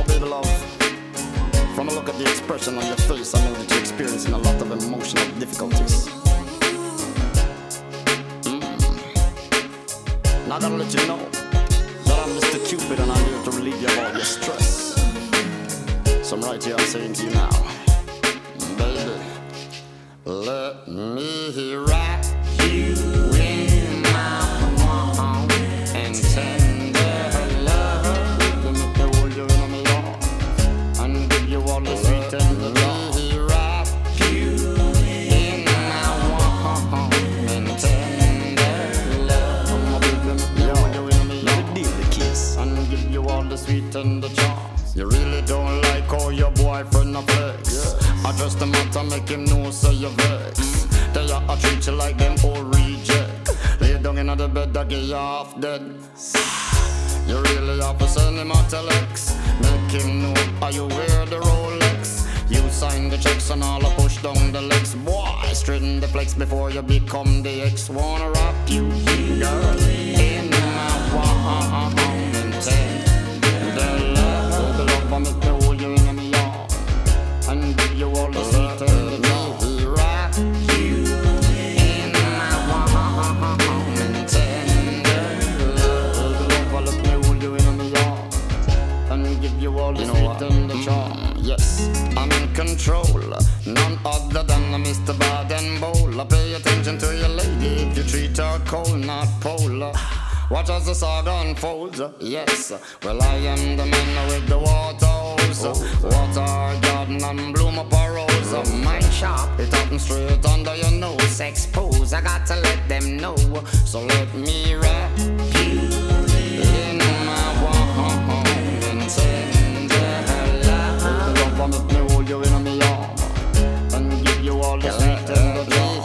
baby love, from a look at the expression on your face, I know that you're experiencing a lot of emotional difficulties. Now I gotta let you know that I'm Mr. Cupid and I'm here to relieve you of all your stress. So I'm right here, I'm saying to you now, baby, let me wrap you in my warm and tender love. Let me hold you in my arms and give you all the sweet tender love. Let me wrap you in my warm and tender love. Let me hold you in my arms and give you all the sweet tender charms. You really don't like how your boyfriend a flex. I just a matter make him know so you vex. They I treat you like them old reject. Lay down in the bed that get you half dead. You really have to send him a telex. Make him know how you wear the Rolex. You sign the checks and all I push down the legs. Boy, straighten the flex before you become the ex. Wanna wrap you, girl, in my warm and tender love. The love I make me hold you in my arms and give you all the sweet and the love. Wrap you in my warm and tender love. The love I let me hold you in my arms and give you all the sweet and the charm. Yes, I'm in control, none other than Mr. Bad and Bowl. Pay attention to your lady if you treat her cold, not polar. Watch as the saga unfolds, yes. Well, I am the man with the water hose. Water our garden and bloom up a rose. Mine sharp, it happens straight under your nose. Expose, I got to let them know. So let me wrap you in my warm and tender love. The love I make me hold you in my arm and give you all the sweet and the love.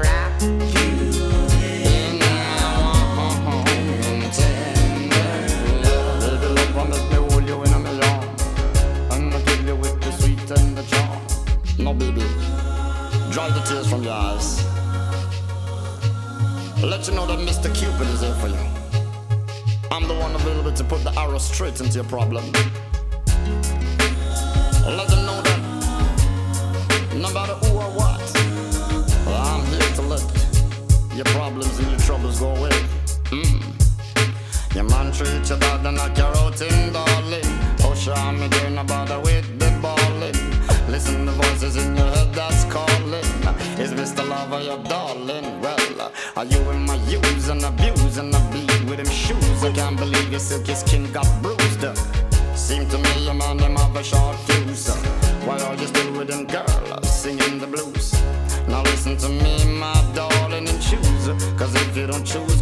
No, baby, dry the tears from your eyes. Let you know that Mr. Cupid is here for you. I'm the one available to put the arrow straight into your problem. Let them know that no matter who or what, I'm here to let your problems and your troubles go away. Your man treat you bad and knock you out in, darling. Push on me, do not bother with the balling. Listen to voices in your head that's calling. Is Mr. Lover your darling? Well, are you in my use and abuse and I bleed with him shoes? I can't believe your silky skin got bruised. Seem to me your man them have a short fuse. Why are you still with him, girl, singing the blues? Now listen to me, my darling, and choose. Cause if you don't choose